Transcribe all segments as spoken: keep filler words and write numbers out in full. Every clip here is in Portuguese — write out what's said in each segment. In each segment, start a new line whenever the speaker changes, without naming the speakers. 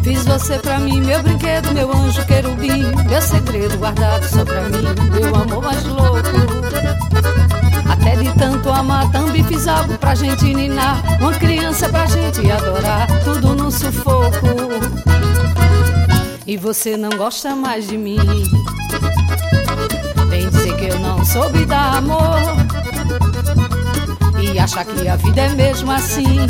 Fiz você pra mim, meu brinquedo, meu anjo querubim, meu segredo guardado só pra mim, meu amor mais louco. Até de tanto amar, também fiz algo pra gente ninar, uma criança pra gente adorar, tudo no sufoco. E você não gosta mais de mim, vem dizer que eu não soube dar amor e achar que a vida é mesmo assim.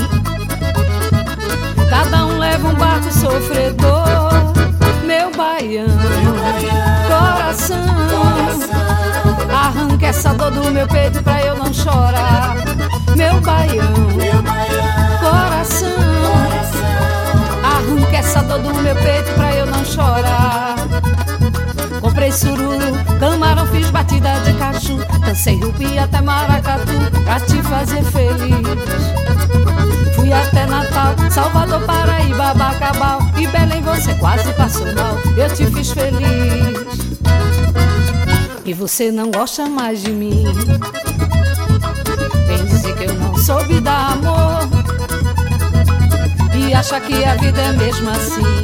Cada um leva um barco sofredor, meu baiano, coração, arranca essa dor do meu peito pra eu não chorar. Meu baiano, coração, arranca essa dor do meu peito pra eu não chorar. Comprei sururu, camarão, fiz batida de caju, dancei rupi até maracatu pra te fazer feliz. Fui até Natal, Salvador, Paraíba, Bacabal e Belém, você quase passou mal, eu te fiz feliz. E você não gosta mais de mim, vem dizer que eu não soube dar amor e acha que a vida é mesmo assim.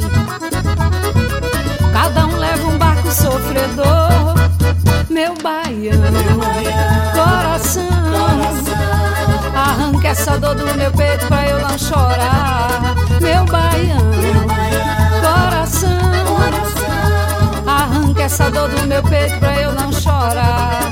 Cada um leva um barco sofredor, meu baiano, coração, arranca essa dor do meu peito pra eu não chorar. Meu baiano, coração, arranca essa dor do meu peito pra eu não chorar.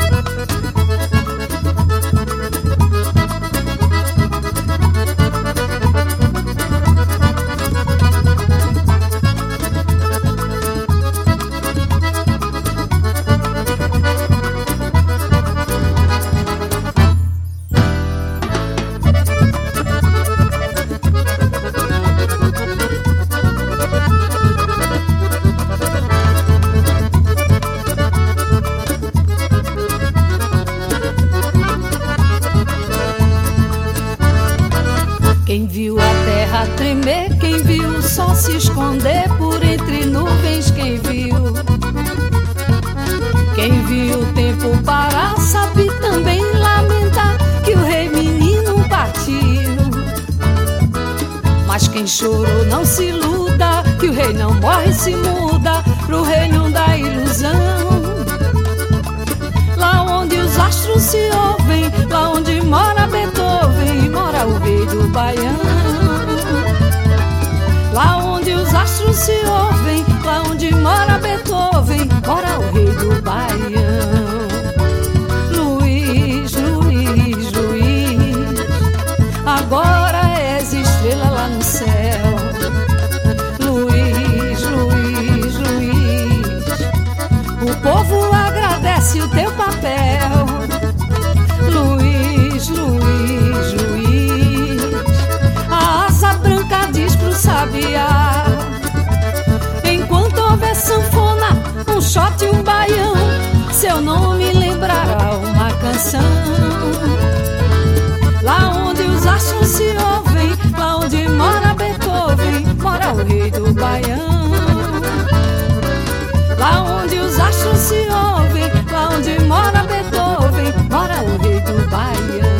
Quem viu a terra tremer, quem viu o sol se esconder por entre nuvens, quem viu, quem viu o tempo parar, sabe também lamentar que o rei menino partiu. Mas quem chorou não se iluda, que o rei não morre, se muda pro reino da ilusão. Lá onde os astros se ouvem, lá onde mora Beethoven, mora o rei do baião. Lá onde os astros se ouvem, lá onde mora Beethoven, mora o rei do baião. Luiz, Luiz, Luiz, agora és estrela lá no céu. Luiz, Luiz, Luiz, o povo agradece o teu papel. Luiz, Luiz, Luiz, a asa branca diz pro sabiá: enquanto houver sanfona, um shot e um baião, seu nome lembrará uma canção. Lá onde os astros se ouvem, lá onde mora Beethoven, mora o rei do baião. Lá onde os astros se ouvem, lá onde mora Beethoven, mora o rei do baião.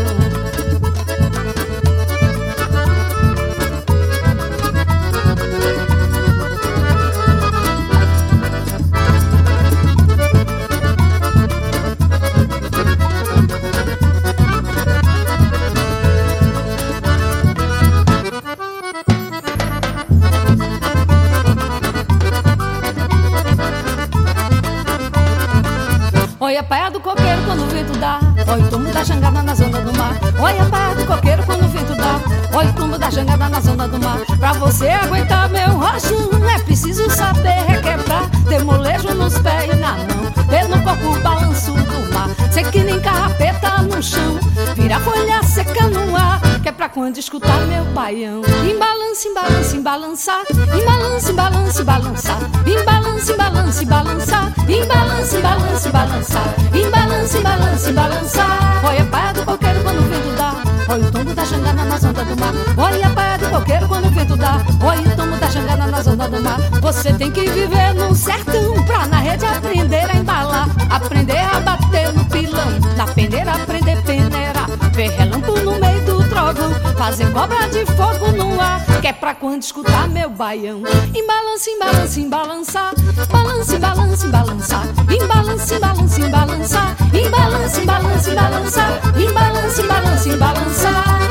Olha a paia do coqueiro quando o vento dá, olha o tombo da jangada na zona do mar. Olha a paia do coqueiro quando o vento dá, olha o tombo da jangada na zona do mar. Pra você aguentar meu rojão, é preciso saber requebrar, ter molejo nos pés e na mão, ter no corpo o balanço do mar. Sei que nem carrapeta no chão, vira folha seca no ar, que é pra quando escutar meu baião. Embalança, embalança, embalançar, embalança, embalança, embalançar, embalança, embalança, embalançar, embalança, embalança, embalançar, embalança, embalança, embalançar. Olha a paia do coqueiro quando o vento dá, olha o tombo da jangada na zona do mar. Olha a paia do coqueiro quando o vento dá, olha o tombo da jangada na zona do mar. Você tem que viver num sertão pra na rede aprender a embalar, aprender a bater no pilão, na peneira aprender a peneirar, ver relâmpago no meio do trovão, fazer cobra de fogo no ar, que é pra quando escutar meu baião. Embalança, embalança, embalançar, balança, embalança, embalançar, embalança, embalança, embalançar, embalança, embalança, embalançar, embalança, embalança, embalançar.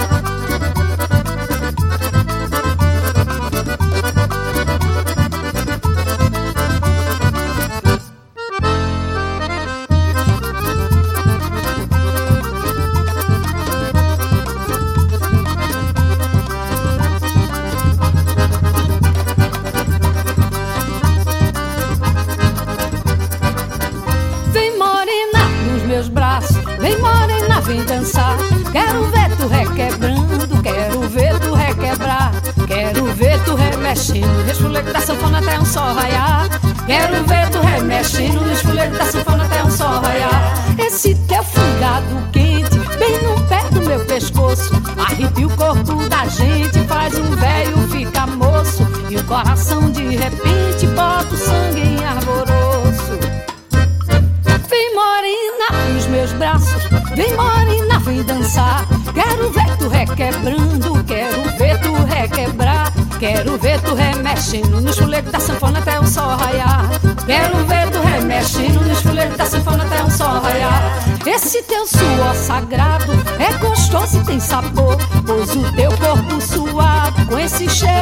Vem dançar, quero ver tu requebrando, quero ver tu requebrar, quero ver tu remexendo, resfuleiro da sanfona até um sol raiar. Quero ver tu remexendo, resfuleiro da sanfona até um sol raiar. Esse teu fungado quente, bem no pé do meu pescoço, arrepia o corpo da gente, faz um velho ficar moço, e o coração de repente bota o sangue em arvoroço. Vem morena nos meus braços, vem morena, vem dançar. Quero ver tu requebrando, quero ver tu requebrar, quero ver tu remexendo nos fulegos da sanfona até o sol raiar. Quero ver tu remexendo nos fulegos da sanfona até o sol raiar. Esse teu suor sagrado é gostoso e tem sabor, pois o teu corpo suado com esse cheiro